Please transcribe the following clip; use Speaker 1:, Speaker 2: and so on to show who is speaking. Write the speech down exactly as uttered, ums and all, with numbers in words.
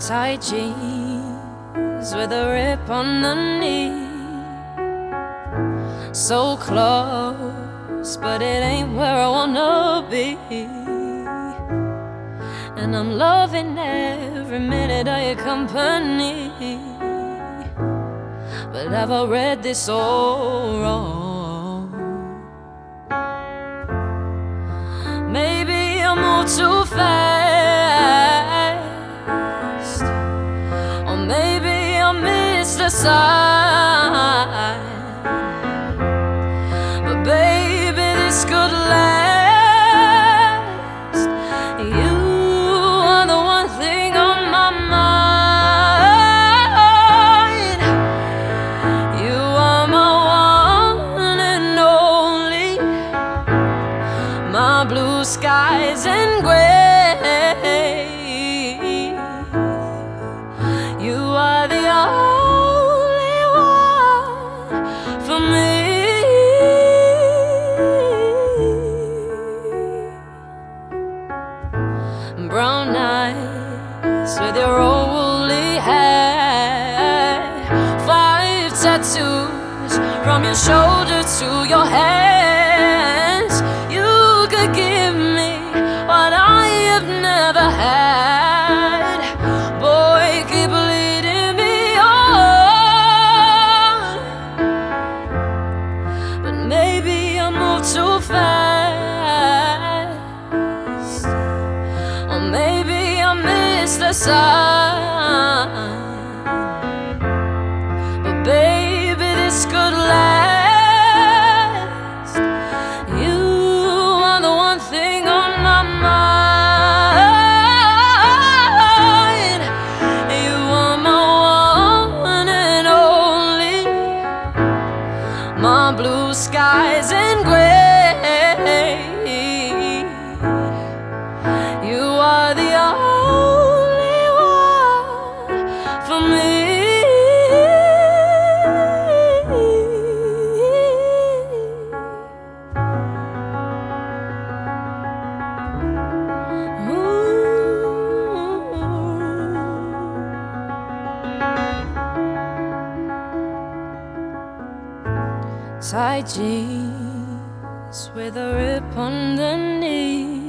Speaker 1: Tight jeans with a rip on the knee. So close, but it ain't where I wanna be. And I'm loving every minute of your company. But have I read this all wrong? Maybe I move too fast, or maybe I missed the sign. But baby, this could last. You are the one thing on my mind. You are my one and only, my blue skies and gray. You are the only one for me. Brown eyes with your old woolly hair, five tattoos from your shoulder to your hands. You could give me what I have never had. Boy, keep leading me on. But maybe I move too fast, or maybe I missed the sign. But baby, this could last. You are the one thing on my mind. You are my one and only, my blue skies and gray. You are the only one for me. Tight jeans with a rip on the knee.